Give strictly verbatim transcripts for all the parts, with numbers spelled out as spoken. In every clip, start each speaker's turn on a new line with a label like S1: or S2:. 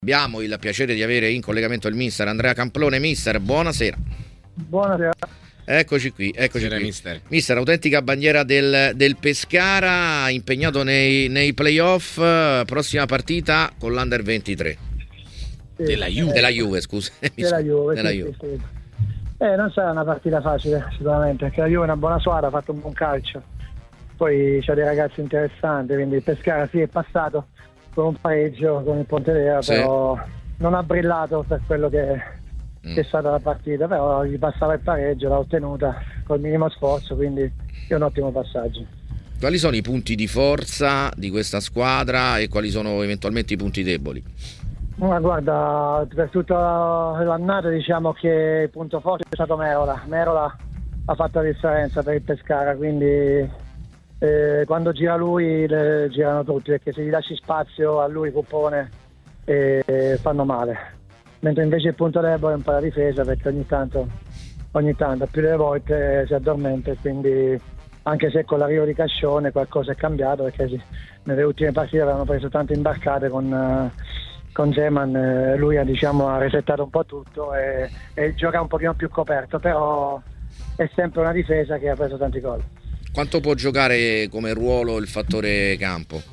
S1: Abbiamo il piacere di avere in collegamento il mister Andrea Camplone. Mister, buonasera.
S2: Buonasera.
S1: Eccoci qui, eccoci
S3: Buonasera,
S1: qui.
S3: mister.
S1: Mister, autentica bandiera del, del Pescara, impegnato nei, nei playoff, prossima partita con l'Under ventitré.
S2: Sì,
S1: Della Juve,
S2: eh,
S1: della Juve, scusa.
S2: Della Juve,
S1: della
S2: sì,
S1: Juve.
S2: sì, sì. Eh, non sarà una partita facile, sicuramente, perché la Juve è una buona squadra, ha fatto un buon calcio. Poi c'ha dei ragazzi interessanti, quindi il Pescara sì è passato con un pareggio con il Pontedera,
S1: Sì.
S2: però non ha brillato per quello che,
S1: Mm.
S2: che è stata la partita, però gli passava il pareggio, l'ha ottenuta col minimo sforzo, quindi è un ottimo passaggio.
S1: Quali sono i punti di forza di questa squadra e quali sono eventualmente i punti deboli?
S2: Ma guarda, per tutta l'annata diciamo che il punto forte è stato Merola. Merola ha fatto la differenza per il Pescara, quindi eh, quando gira lui le, girano tutti, perché se gli lasci spazio a lui Cuppone eh, fanno male. Mentre invece il punto debole è un po' la difesa, perché ogni tanto, ogni tanto più delle volte si addormenta, e quindi anche se con l'arrivo di Cascione qualcosa è cambiato, perché sì, nelle ultime partite avevano preso tante imbarcate con... Uh, con Zeman, eh, lui ha, diciamo, ha resettato un po' tutto e, e gioca un pochino più coperto, però è sempre una difesa che ha preso tanti gol.
S1: Quanto può giocare come ruolo il fattore campo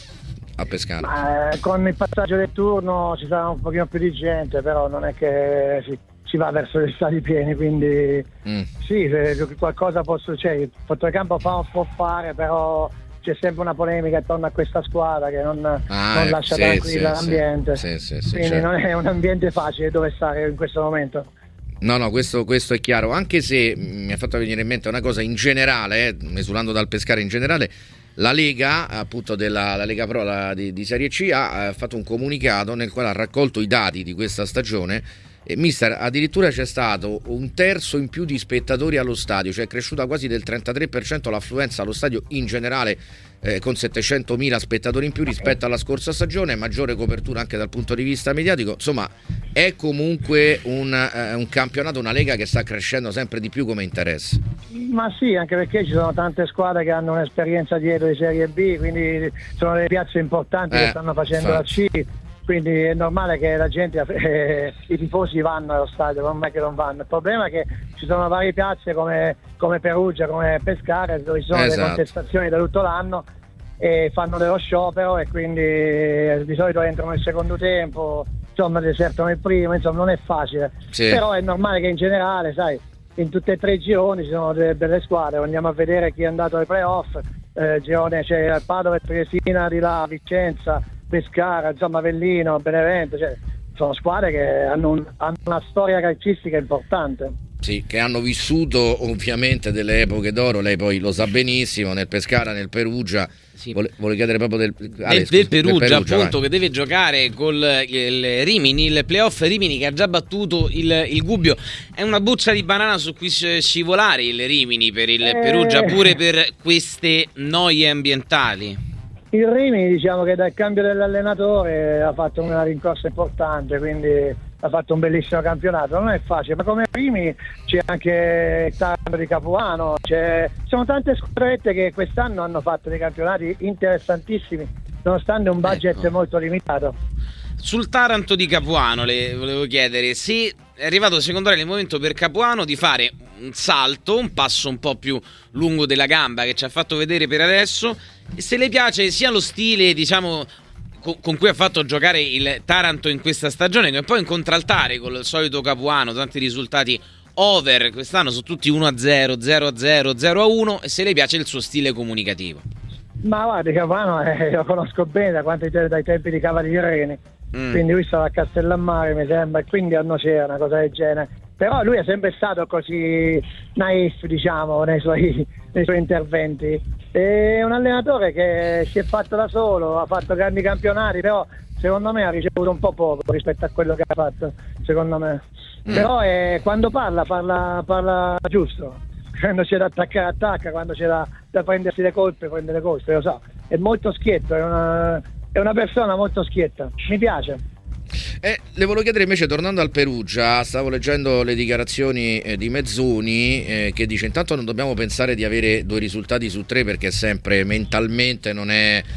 S1: a Pescara?
S2: Ma, eh, con il passaggio del turno ci sarà un pochino più di gente, però non è che si, si va verso gli stadi pieni, quindi
S1: Mm.
S2: sì, se qualcosa può succedere, il fattore campo fa, può fare, però c'è sempre una polemica attorno a questa squadra che non,
S1: Ah,
S2: non
S1: ecco,
S2: lascia
S1: sì,
S2: tranquilla
S1: sì,
S2: l'ambiente,
S1: sì, sì, sì,
S2: quindi
S1: certo.
S2: non è un ambiente facile dove stare in questo momento.
S1: No, no, questo, questo è chiaro, anche se mi ha fatto venire in mente una cosa in generale, eh, esulando dal Pescara in generale, la Lega, appunto della la Lega Pro la, di, di Serie C, ha eh, fatto un comunicato nel quale ha raccolto i dati di questa stagione. E mister, addirittura c'è stato un terzo in più di spettatori allo stadio, cioè è cresciuta quasi del trentatré per cento l'affluenza allo stadio in generale, eh, con settecentomila spettatori in più rispetto alla scorsa stagione, maggiore copertura anche dal punto di vista mediatico. Insomma, è comunque un, eh, un campionato, una lega che sta crescendo sempre di più come interesse.
S2: Ma sì, anche perché ci sono tante squadre che hanno un'esperienza dietro di Serie B, quindi sono delle piazze importanti
S1: Eh,
S2: che stanno facendo
S1: infatti.
S2: la C, quindi è normale che la gente, eh, i tifosi vanno allo stadio, non è che non vanno. Il problema è che ci sono varie piazze come, come Perugia, come Pescara, dove ci sono
S1: Esatto.
S2: delle contestazioni da tutto l'anno e fanno dello sciopero, e quindi eh, di solito entrano nel secondo tempo, insomma desertano il primo, insomma non è facile.
S1: Sì.
S2: Però è normale che in generale, sai, in tutte e tre i gironi ci sono delle belle squadre, andiamo a vedere chi è andato ai playoff, eh, girone c'è Padova e Tresina, di là, Vicenza, Pescara, insomma Avellino, Benevento, cioè sono squadre che hanno, un, hanno una storia calcistica importante.
S1: Sì, che hanno vissuto ovviamente delle epoche d'oro, lei poi lo sa benissimo, nel Pescara, nel Perugia.
S3: Sì.
S1: Vole, volevo chiedere proprio del, Ale,
S3: del,
S1: scusa,
S3: del Perugia,
S1: del Perugia,
S3: appunto,
S1: vai.
S3: che deve giocare col il Rimini, il playoff Rimini che ha già battuto il, il Gubbio. È una buccia di banana su cui scivolare il Rimini per il
S2: Eh.
S3: Perugia, pure per queste noie ambientali.
S2: Il Rimini, diciamo che dal cambio dell'allenatore ha fatto una rincorsa importante, quindi ha fatto un bellissimo campionato. Non è facile, ma come Rimini c'è anche il Taranto di Capuano, c'è... sono tante squadrette che quest'anno hanno fatto dei campionati interessantissimi, nonostante un budget
S3: Ecco.
S2: molto limitato.
S3: Sul Taranto di Capuano le volevo chiedere se è arrivato secondo lei il momento per Capuano di fare un salto, un passo un po' più lungo della gamba che ci ha fatto vedere per adesso, e se le piace sia lo stile, diciamo, con, con cui ha fatto giocare il Taranto in questa stagione, che poi in contraltare con il solito Capuano, tanti risultati over quest'anno sono tutti uno a zero, zero a zero, zero a uno, e se le piace il suo stile comunicativo.
S2: Ma guarda, Capuano eh, lo conosco bene da quanti dai tempi di Cavalieri,
S3: Mm.
S2: quindi lui stava a Castellammare mi sembra, e quindi a Nocera, una cosa del genere. Però lui è sempre stato così naif, diciamo, nei suoi, nei suoi interventi. È un allenatore che si è fatto da solo, ha fatto grandi campionati, però secondo me ha ricevuto un po' poco rispetto a quello che ha fatto, secondo me.
S1: Mm.
S2: Però è, quando parla, parla, parla giusto. Quando c'è da attaccare attacca, quando c'è da, da prendersi le colpe prende le colpe, lo so. È molto schietto, è una, è una persona molto schietta, mi piace.
S1: Eh, le volevo chiedere invece, tornando al Perugia, stavo leggendo le dichiarazioni eh, di Mezzoni, eh, che dice: intanto non dobbiamo pensare di avere due risultati su tre, perché sempre mentalmente non è,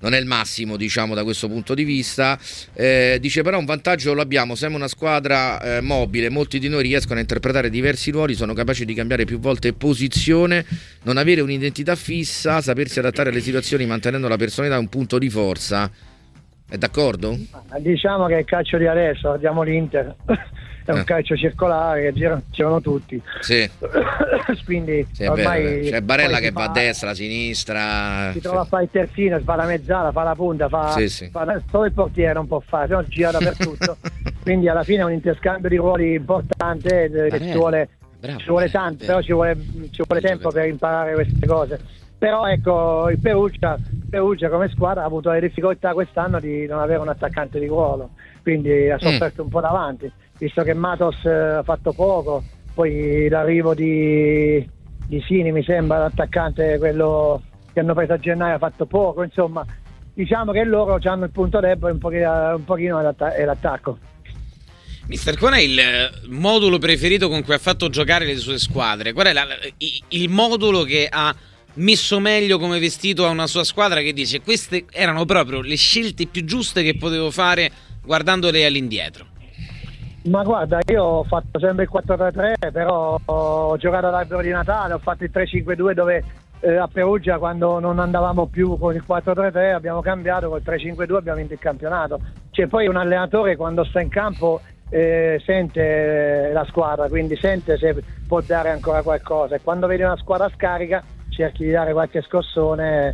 S1: non è il massimo, diciamo, da questo punto di vista. Eh, dice però un vantaggio lo abbiamo, siamo una squadra eh, mobile, molti di noi riescono a interpretare diversi ruoli, sono capaci di cambiare più volte posizione, non avere un'identità fissa, sapersi adattare alle situazioni mantenendo la personalità è un punto di forza. È d'accordo?
S2: Diciamo che il calcio di adesso, guardiamo l'Inter, è un eh. calcio circolare che girano, girano tutti.
S1: Sì.
S2: Quindi
S1: sì,
S2: ormai
S1: c'è Barella che
S2: fa,
S1: va a destra, a sinistra.
S2: Si trova a fare il terzino, fa la mezzala, fa la punta, fa,
S1: sì, sì.
S2: fa solo il portiere non può fare, se no gira dappertutto. Quindi alla fine è un interscambio di ruoli importante che ci vuole, Bravo, ci vuole tanto, però ci vuole, ci vuole tempo per imparare queste cose. Però ecco, il Perugia, Perugia come squadra ha avuto le difficoltà quest'anno di non avere un attaccante di ruolo, quindi ha sofferto mm. un po' davanti, visto che Matos ha fatto poco, poi l'arrivo di, di Sini mi sembra l'attaccante, quello che hanno preso a gennaio, ha fatto poco, insomma diciamo che loro hanno il punto debole un pochino, un pochino è l'attacco.
S3: Mister, qual è il modulo preferito con cui ha fatto giocare le sue squadre? Qual è la, il modulo che ha messo meglio come vestito a una sua squadra, che dice queste erano proprio le scelte più giuste che potevo fare guardandole all'indietro?
S2: Ma guarda, io ho fatto sempre il quattro tre tre, però ho giocato all'albero di Natale, ho fatto il tre cinque due dove eh, a Perugia quando non andavamo più con il quattro tre tre abbiamo cambiato col tre cinque due, abbiamo vinto il campionato. C'è poi un allenatore quando sta in campo eh, sente la squadra, quindi sente se può dare ancora qualcosa, e quando vede una squadra scarica cerchi di dare qualche scossone.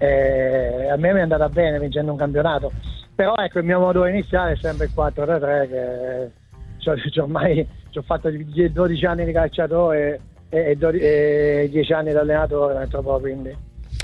S2: Eh, a me mi è andata bene vincendo un campionato, però ecco, il mio modo iniziale è sempre il quattro tre tre, che cioè, cioè, ormai ci ho fatto dodici anni di calciatore e, e, e dieci anni di allenatore, quindi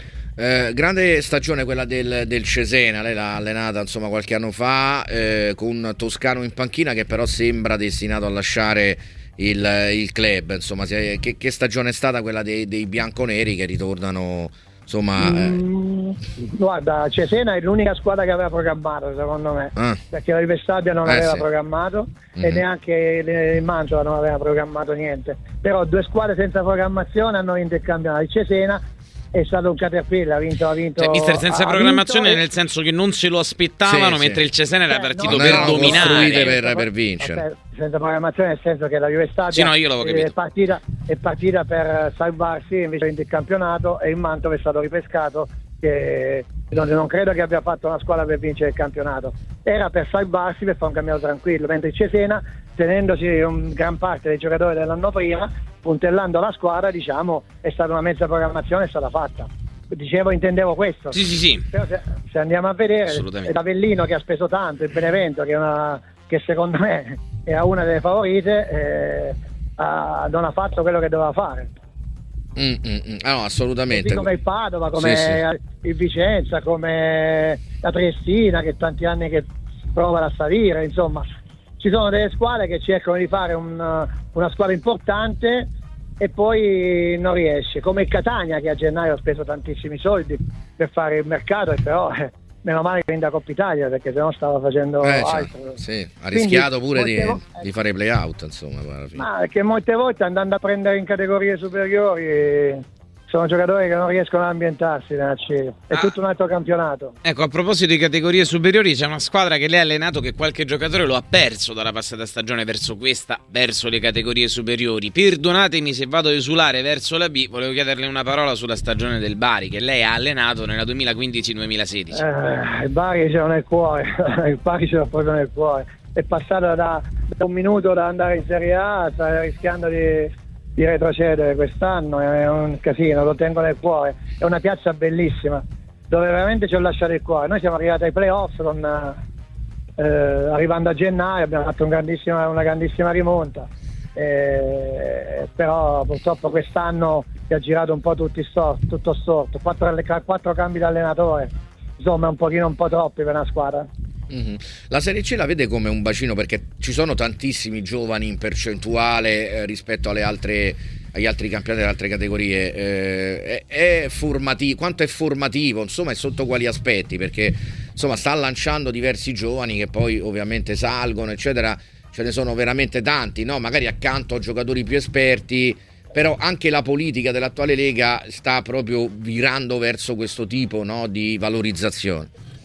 S1: Eh, grande stagione quella del, del Cesena, lei l'ha allenata insomma qualche anno fa, eh, con Toscano in panchina, che però sembra destinato a lasciare il, il club, insomma. Che, che stagione è stata quella dei, dei bianconeri che ritornano, insomma?
S2: Mm, eh. Guarda, Cesena è l'unica squadra che aveva programmato, secondo me, ah. perché la Rive Stabia non eh, aveva sì. programmato mm-hmm. e neanche il Mantova non aveva programmato niente, però due squadre senza programmazione hanno vinto il campionato. Il Cesena è stato un caterpillar, ha vinto, ha vinto.
S3: Cioè, mister, senza programmazione
S2: vinto,
S3: nel senso che non se lo aspettavano, sì, mentre sì. il Cesena era partito
S2: no,
S3: per
S1: no,
S3: dominare,
S1: per, per vincere.
S2: Okay, senza programmazione nel senso che la Juve Stabia
S3: sì, no, io l'avevo capito.
S2: È, partita, è partita per salvarsi, invece ha vinto il campionato, e il Mantova è stato ripescato, che non, non credo che abbia fatto una squadra per vincere il campionato, era per salvarsi, per fare un campionato tranquillo, mentre il Cesena, tenendosi un gran parte dei giocatori dell'anno prima, puntellando la squadra, diciamo, è stata una mezza programmazione, è stata fatta. Dicevo, intendevo questo.
S3: Sì, sì, sì.
S2: Però se, se andiamo a vedere, il Avellino che ha speso tanto, il Benevento che, è una, che secondo me era una delle favorite, eh, ha, non ha fatto quello che doveva fare.
S1: Mm, mm, mm. Ah, no, assolutamente.
S2: Così come il Padova, come sì, sì. il Vicenza, come la Triestina, che tanti anni che prova a salire, insomma. Ci sono delle squadre che cercano di fare un, una squadra importante e poi non riesce, come il Catania, che a gennaio ha speso tantissimi soldi per fare il mercato, e però eh, meno male che vince la Coppa Italia, perché sennò stava facendo eh, altro.
S1: Sì, ha rischiato Quindi, pure di, vo- di fare play out, insomma, alla fine.
S2: Ma perché molte volte andando a prendere in categorie superiori sono giocatori che non riescono ad ambientarsi nella C. È ah. tutto un altro campionato.
S3: Ecco, a proposito di categorie superiori, c'è una squadra che lei ha allenato che qualche giocatore lo ha perso dalla passata stagione verso questa, verso le categorie superiori. Perdonatemi se vado a esulare verso la B, volevo chiederle una parola sulla stagione del Bari, che lei ha allenato nella duemilaquindici duemilasedici.
S2: Eh, il Bari ce l'ho nel cuore, il Bari ce l'ho proprio nel cuore. È passato da, da un minuto da andare in Serie A, sta rischiando di... di retrocedere quest'anno, è un casino, lo tengo nel cuore, è una piazza bellissima dove veramente ci ho lasciato il cuore. Noi siamo arrivati ai playoff con, eh, arrivando a gennaio abbiamo fatto un grandissima, una grandissima rimonta, eh, però purtroppo quest'anno si è girato un po' tutti storto, tutto storto, quattro, quattro cambi di allenatore, insomma un pochino un po' troppi per una squadra.
S1: Mm-hmm. La Serie C la vede come un bacino, perché ci sono tantissimi giovani in percentuale eh, rispetto alle altre, agli altri campionati delle altre categorie. Eh, è, è formativo, quanto è formativo, insomma, e sotto quali aspetti? Perché insomma sta lanciando diversi giovani che poi ovviamente salgono, eccetera. Ce ne sono veramente tanti, no? Magari accanto a giocatori più esperti, però anche la politica dell'attuale Lega sta proprio virando verso questo tipo, no, di valorizzazione.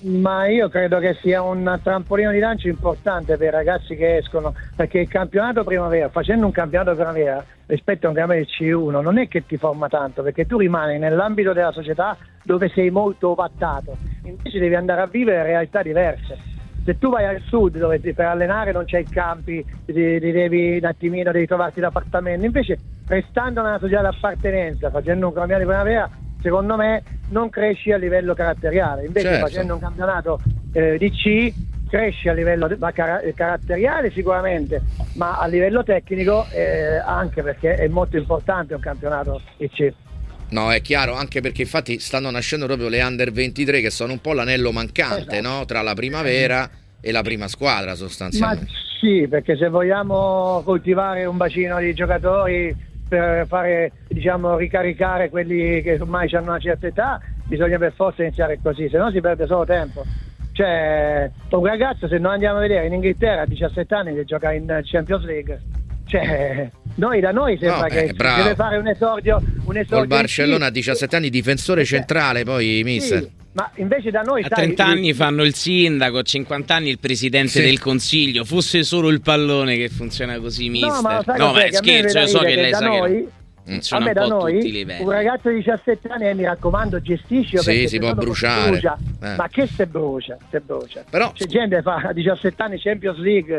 S2: Ma io credo che sia un trampolino di lancio importante per i ragazzi che escono, perché il campionato primavera, facendo un campionato primavera rispetto a un campionato C uno, non è che ti forma tanto, perché tu rimani nell'ambito della società dove sei molto ovattato, invece devi andare a vivere realtà diverse. Se tu vai al sud dove ti, per allenare non c'è i campi, ti, ti devi un attimino, devi trovarti l'appartamento, invece restando nella società d'appartenenza, facendo un campionato di primavera, secondo me non cresci a livello caratteriale, invece
S1: certo.
S2: facendo un campionato eh, di C cresci a livello de- car- caratteriale sicuramente, ma a livello tecnico eh, anche, perché è molto importante un campionato di C.
S1: No, è chiaro, anche perché infatti stanno nascendo proprio le under ventitré, che sono un po' l'anello mancante, esatto. no? Tra la primavera e la prima squadra sostanzialmente.
S2: Ma sì, perché se vogliamo coltivare un bacino di giocatori per fare, diciamo, ricaricare quelli che ormai hanno una certa età, bisogna per forza iniziare così, se no si perde solo tempo. Cioè, un ragazzo, se noi andiamo a vedere in Inghilterra a diciassette anni che gioca in Champions League, cioè noi da noi sembra no, che eh, deve fare un esordio, un esordio
S1: col Barcellona a diciassette anni, difensore centrale, poi mister.
S2: Sì, ma invece da noi
S3: a
S2: sai,
S3: trenta anni fanno il sindaco, a cinquanta anni il presidente sì. del consiglio. Fosse solo il pallone che funziona così, mister.
S2: No, ma,
S3: no, ma scherzo, io so che, che lei sa
S2: noi,
S3: che funziona
S2: a me
S3: un
S2: da
S3: po'
S2: noi,
S3: tutti i livelli.
S2: Un ragazzo di diciassette anni, eh, mi raccomando, gestisci,
S1: sì, si può bruciare.
S2: Brucia.
S1: Eh.
S2: Ma che se brucia, se brucia.
S1: Però
S2: c'è gente che fa a diciassette anni Champions League.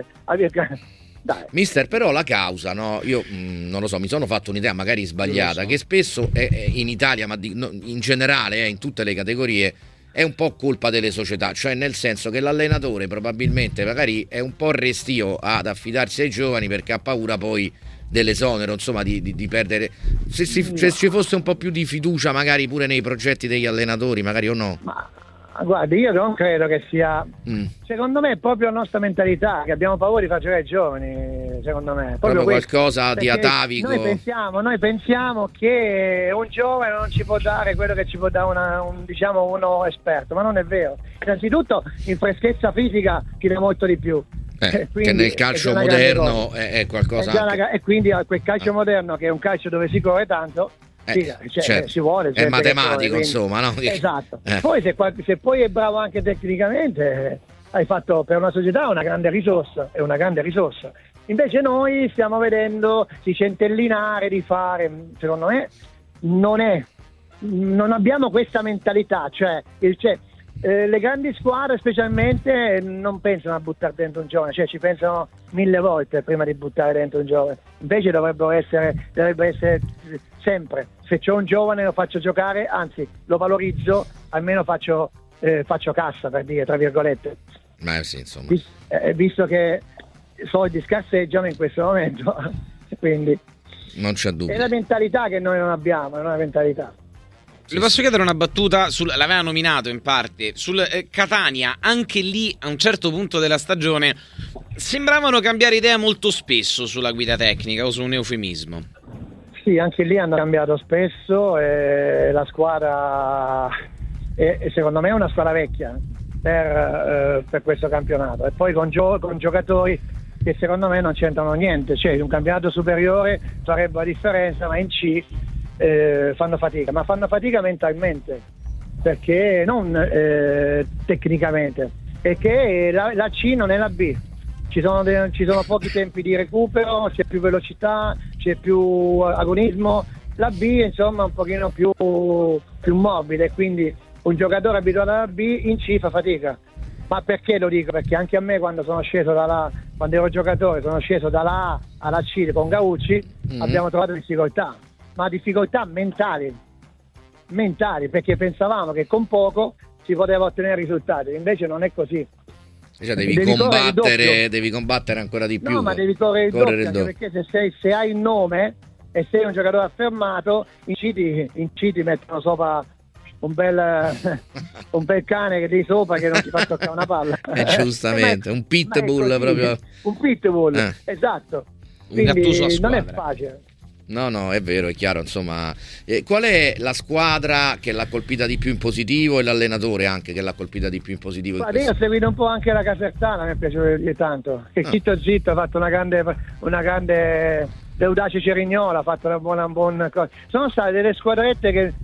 S2: Dai.
S1: Mister, però la causa, no? Io mh, non lo so, mi sono fatto un'idea magari sbagliata, so. che spesso è, è in Italia, ma di, no, in generale, eh, in tutte le categorie, è un po' colpa delle società, cioè nel senso che l'allenatore probabilmente magari è un po' restio ad affidarsi ai giovani perché ha paura poi dell'esonero, insomma, di, di, di perdere. Se, si, no. se ci fosse un po' più di fiducia magari pure nei progetti degli allenatori, magari o no?
S2: Ma guardi, io non credo che sia mm. secondo me è proprio la nostra mentalità, che abbiamo paura di far giocare i giovani, secondo me proprio,
S1: proprio qualcosa di
S2: perché
S1: atavico.
S2: Noi pensiamo, noi pensiamo che un giovane non ci può dare quello che ci può dare una, un, diciamo uno esperto, ma non è vero. Innanzitutto in freschezza fisica ci dà molto di più.
S1: Eh, quindi, che nel calcio è moderno è, è qualcosa
S2: è
S1: anche...
S2: una, e quindi quel calcio eh. moderno, che è un calcio dove si corre tanto,
S1: Eh,
S2: sì, cioè,
S1: certo.
S2: si vuole,
S1: è matematico,
S2: corre, quindi...
S1: insomma, no?
S2: Esatto.
S1: Eh.
S2: Poi se, se poi è bravo anche tecnicamente, hai fatto per una società una grande risorsa, è una grande risorsa. Invece noi stiamo vedendo di centellinare, di fare, secondo me non è, non abbiamo questa mentalità, cioè, il, cioè eh, le grandi squadre specialmente non pensano a buttare dentro un giovane, cioè ci pensano mille volte prima di buttare dentro un giovane. Invece dovrebbero essere, dovrebbe essere sempre, se c'ho un giovane lo faccio giocare, anzi lo valorizzo, almeno faccio, eh, faccio cassa, per dire, tra virgolette.
S1: Ma sì, insomma.
S2: Vis- eh, visto che i soldi scarseggiano in questo momento, quindi
S1: non c'è dubbio.
S2: È la mentalità che noi non abbiamo, è una mentalità.
S3: Le posso chiedere una battuta? Sul, l'aveva nominato in parte sul eh, Catania, anche lì a un certo punto della stagione sembravano cambiare idea molto spesso sulla guida tecnica, o su un eufemismo.
S2: Sì, anche lì hanno cambiato spesso, e la squadra è, secondo me è una squadra vecchia per, eh, per questo campionato, e poi con, gio- con giocatori che secondo me non c'entrano niente, cioè un campionato superiore farebbe la differenza, ma in C Eh, fanno fatica, ma fanno fatica mentalmente, perché non eh, tecnicamente, perché la, la C non è la B, ci sono, de- ci sono pochi tempi di recupero, c'è più velocità, c'è più agonismo. La B insomma è un pochino più, più mobile, quindi un giocatore abituato alla B in C fa fatica. Ma perché lo dico? Perché anche a me, quando sono sceso dalla, quando ero giocatore, sono sceso dalla A alla C con Gaucci, mm-hmm. abbiamo trovato difficoltà, ma difficoltà mentali, mentali, perché pensavamo che con poco si poteva ottenere risultati, invece non è così.
S1: Cioè devi, devi combattere, devi combattere ancora di più.
S2: No, ma devi correre il
S1: correre
S2: doppio,
S1: il doppio.
S2: Perché se, sei, se hai il nome e sei un giocatore affermato, in C ti, in C ti mettono sopra un bel, un bel cane che di sopra che non ti fa toccare una palla.
S1: Eh, giustamente, un pitbull proprio.
S2: Un pitbull,
S1: eh.
S2: esatto.
S3: Un gattuso a
S2: Quindi non è
S3: squadra.
S2: facile.
S1: No, no, è vero, è chiaro, insomma. Eh, qual è la squadra che l'ha colpita di più in positivo, e l'allenatore anche che l'ha colpita di più in positivo?
S2: Guarda, io ho seguito un po' anche la Casertana, mi è piaciuto tanto. Che ah. Zitto Zitto ha fatto una grande, una grande Deudace Cerignola, ha fatto una buona, buona cosa. Sono state delle squadrette che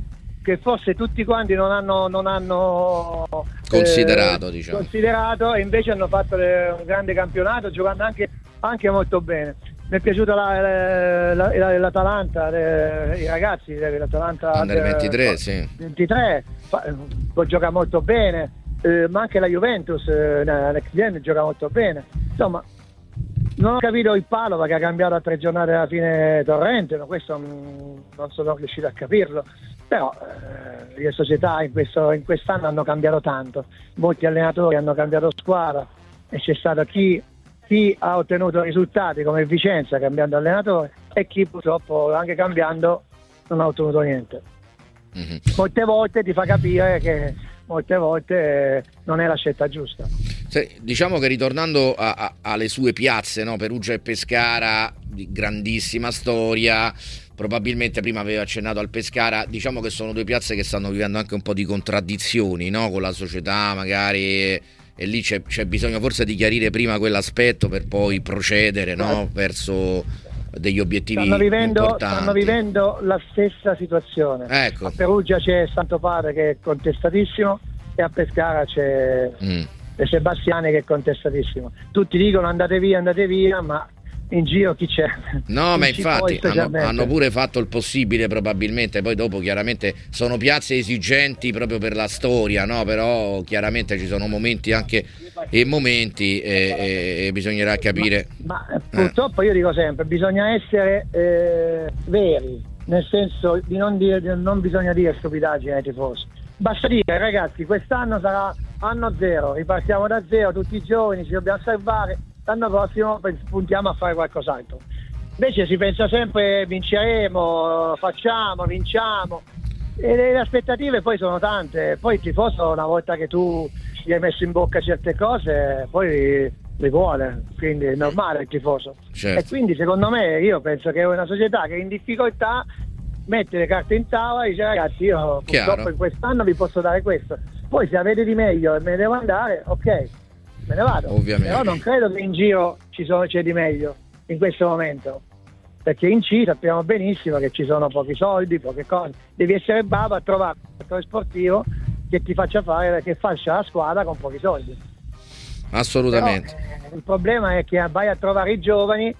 S2: che forse tutti quanti non hanno, non hanno
S1: considerato,
S2: eh,
S1: diciamo.
S2: considerato, e invece hanno fatto le, un grande campionato giocando anche, anche molto bene. Mi è piaciuta la, la, la, l'Atalanta, le, i ragazzi dell'Atalanta
S1: Under ventitré,
S2: eh,
S1: sì.
S2: ventitré fa, gioca molto bene, eh, ma anche la Juventus eh, next gen gioca molto bene. Insomma, non ho capito il Padova che ha cambiato a tre giornate alla fine Torrente, ma questo mh, non sono riuscito a capirlo. Però eh, le società in, questo, in quest'anno hanno cambiato tanto, molti allenatori hanno cambiato squadra e c'è stato chi, chi ha ottenuto risultati come Vicenza cambiando allenatore e chi purtroppo anche cambiando non ha ottenuto niente. Mm-hmm. Molte volte ti fa capire che molte volte eh, non è la scelta giusta.
S1: Se, diciamo che ritornando a, a, alle sue piazze, no? Perugia e Pescara, di grandissima storia. Probabilmente prima aveva accennato al Pescara, diciamo che sono due piazze che stanno vivendo anche un po' di contraddizioni, no? Con la società magari, e, e lì c'è, c'è bisogno forse di chiarire prima quell'aspetto per poi procedere, no? Verso degli obiettivi
S2: stanno vivendo,
S1: importanti.
S2: Stanno vivendo la stessa situazione.
S1: Ecco.
S2: A Perugia c'è Santo Padre che è contestatissimo e a Pescara c'è mm. Sebastiani che è contestatissimo. Tutti dicono andate via, andate via, ma in giro chi c'è?
S1: No,
S2: chi
S1: ma infatti hanno, hanno pure fatto il possibile probabilmente, poi dopo chiaramente sono piazze esigenti proprio per la storia, no? Però chiaramente ci sono momenti anche e momenti e, e, e bisognerà capire.
S2: Ma, ma purtroppo io dico sempre, bisogna essere eh, veri, nel senso di non dire, non bisogna dire stupidaggini ai tifosi. Basta dire ragazzi, quest'anno sarà anno zero, ripartiamo da zero, tutti i giovani ci dobbiamo salvare. L'anno prossimo puntiamo a fare qualcos'altro. Invece si pensa sempre vinceremo, facciamo, vinciamo e le aspettative poi sono tante. Poi il tifoso, una volta che tu gli hai messo in bocca certe cose, poi le vuole, quindi è normale il tifoso.
S1: Certo.
S2: E quindi secondo me io penso che è una società che è in difficoltà mette le carte in tavola e dice ragazzi io
S1: Chiaro.
S2: purtroppo in quest'anno vi posso dare questo, poi se avete di meglio e me ne devo andare, ok, me ne vado.
S1: Ovviamente.
S2: Però non credo che in giro ci sono, c'è di meglio in questo momento, perché in C sappiamo benissimo che ci sono pochi soldi, poche cose, devi essere bravo a trovare un settore sportivo che ti faccia fare, che faccia la squadra con pochi soldi.
S1: Assolutamente.
S2: Però, eh, il problema è che vai a trovare i giovani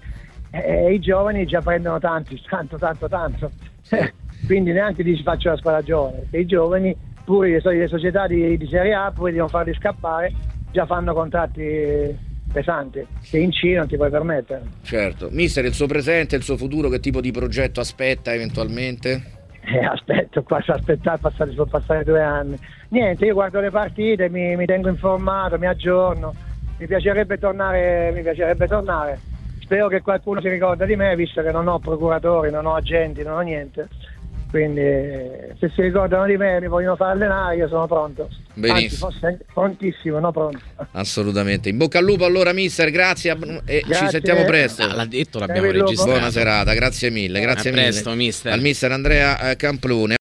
S2: e i giovani già prendono tanti, tanto tanto tanto, quindi neanche ti faccio la squadra giovane, perché i giovani pure le, le società di, di Serie A poi devono farli scappare, già fanno contratti pesanti che in C non ti puoi permettere.
S1: Certo. Mister, il suo presente, il suo futuro, che tipo di progetto aspetta eventualmente?
S2: Eh, aspetto, qua so aspettare, passare, sono passare due anni. Niente, io guardo le partite, mi, mi tengo informato, mi aggiorno, mi piacerebbe tornare, mi piacerebbe tornare. Spero che qualcuno si ricorda di me, visto che non ho procuratori, non ho agenti, non ho niente. Quindi se si ricordano di me e mi vogliono far allenare, io sono pronto.
S1: Benissimo.
S2: Anzi, forse prontissimo, no pronto.
S1: Assolutamente. In bocca al lupo allora mister, grazie e
S2: grazie.
S1: Ci sentiamo presto.
S3: Ah, l'ha detto, l'abbiamo registrato.
S1: Buona serata, grazie mille, grazie
S3: a
S1: mille.
S3: Presto, mister.
S1: Al mister Andrea Camplone.